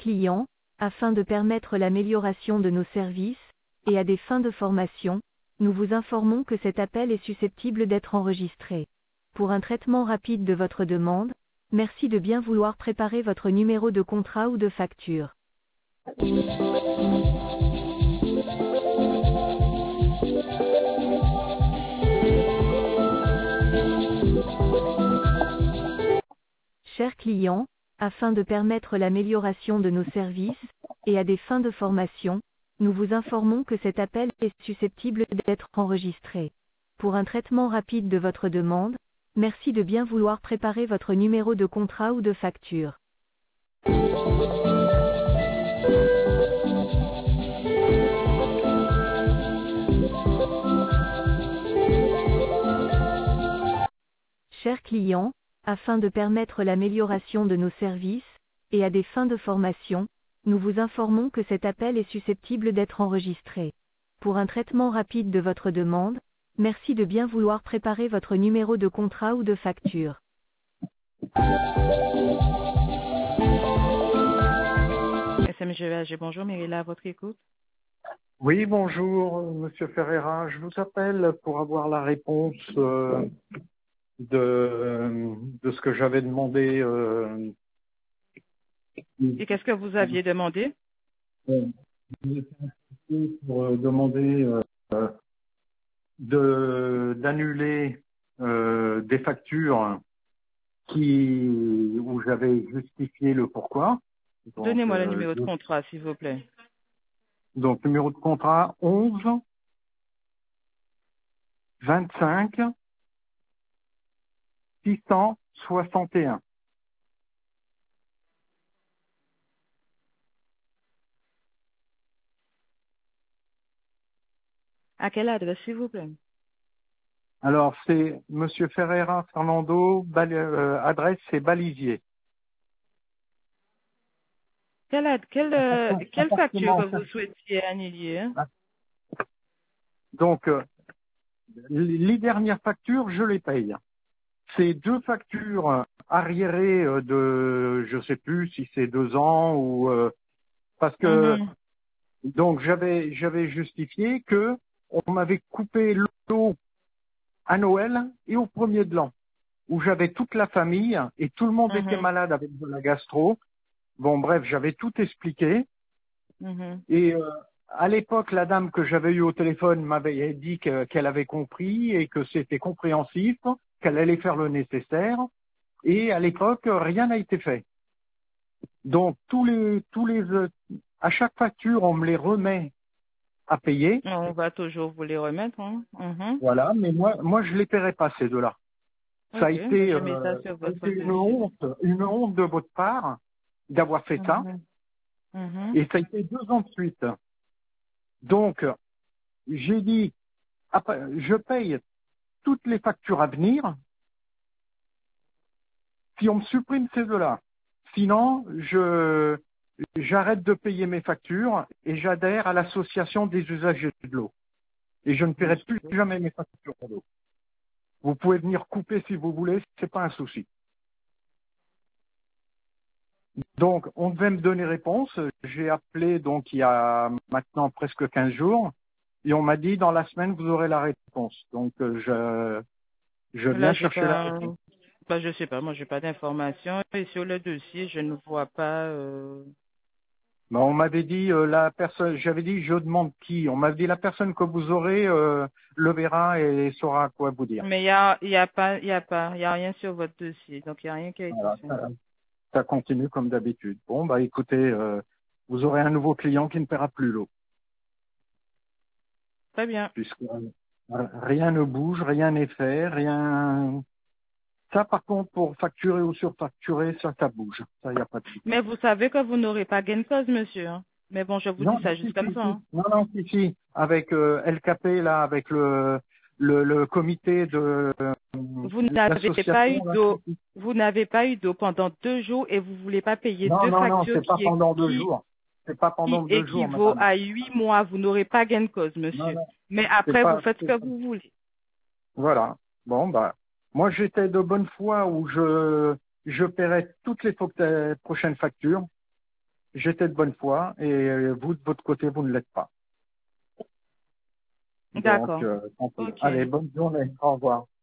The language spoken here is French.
client, afin de permettre l'amélioration de nos services, et à des fins de formation, nous vous informons que cet appel est susceptible d'être enregistré. Pour un traitement rapide de votre demande, merci de bien vouloir préparer votre numéro de contrat ou de facture. Chers clients, afin de permettre l'amélioration de nos services, et à des fins de formation, nous vous informons que cet appel est susceptible d'être enregistré. Pour un traitement rapide de votre demande, merci de bien vouloir préparer votre numéro de contrat ou de facture. Chers clients, afin de permettre l'amélioration de nos services, et à des fins de formation, nous vous informons que cet appel est susceptible d'être enregistré. Pour un traitement rapide de votre demande, merci de bien vouloir préparer votre numéro de contrat ou de facture. SMGVAG, bonjour, Mérila, à votre écoute. Oui, bonjour, Monsieur Ferreira. Je vous appelle pour avoir la réponse de ce que j'avais demandé. Et qu'est-ce que vous aviez demandé? Pour demander d'annuler des factures où j'avais justifié le pourquoi. Donnez-moi le numéro de contrat, s'il vous plaît. Donc, numéro de contrat 11 25 661. À quelle adresse, s'il vous plaît? Alors, c'est Monsieur Ferreira Fernando, adresse c'est Balisier. Quelle facture que vous souhaitiez annuler? Hein? Donc, les dernières factures, je les paye. C'est 2 factures arriérées de, je sais plus si c'est 2 ans ou parce que donc j'avais justifié que on m'avait coupé l'eau à Noël et au 1er de l'an, où j'avais toute la famille et tout le monde était malade avec de la gastro. Bon, bref, j'avais tout expliqué. Et à l'époque, la dame que j'avais eue au téléphone m'avait dit qu'elle avait compris et que c'était compréhensif, qu'elle allait faire le nécessaire. Et à l'époque, rien n'a été fait. Donc, à chaque facture, on me les remet à payer. On va toujours vous les remettre. Hein? Voilà, mais moi, je les paierai pas, ces deux-là. Ça a été, une honte de votre part d'avoir fait ça. Et ça a été 2 ans de suite. Donc, j'ai dit, je paye toutes les factures à venir si on me supprime ces deux-là. Sinon, j'arrête de payer mes factures et j'adhère à l'association des usagers de l'eau. Et je ne paierai plus jamais mes factures d'eau. Vous pouvez venir couper si vous voulez, c'est pas un souci. Donc, on devait me donner réponse. J'ai appelé donc il y a maintenant presque 15 jours et on m'a dit dans la semaine vous aurez la réponse. Donc, je viens chercher la réponse. Bah, je sais pas, moi j'ai pas d'informations et sur le dossier je ne vois pas. Ben, on m'avait dit la personne, j'avais dit je demande qui. On m'avait dit la personne que vous aurez le verra et saura quoi vous dire. Mais il y a rien sur votre dossier, donc il y a rien qui a été fait. Ça continue comme d'habitude. Bon bah écoutez, vous aurez un nouveau client qui ne paiera plus l'eau. Très bien. Puisque rien ne bouge, rien n'est fait, rien. Ça, par contre, pour facturer ou surfacturer, ça bouge. Ça, il n'y a pas de souci. Mais vous savez que vous n'aurez pas gain de cause, monsieur. Hein. Mais bon, je vous dis ça juste comme ça. Hein. Non, si. Avec LKP, là, avec le comité de... Vous n'avez pas eu d'eau pendant 2 jours et vous voulez pas payer 2 factures. Non, c'est pas pendant 2 jours. C'est pas pendant 2 jours, équivaut à 8 mois. Vous n'aurez pas gain de cause, monsieur. Non. Mais après, vous faites ce que vous voulez. Voilà. Bon, bah, moi, j'étais de bonne foi où je paierai toutes les prochaines factures. j'étais de bonne foi et vous, de votre côté, vous ne l'êtes pas. D'accord. Donc, Ok. allez, bonne journée. Au revoir.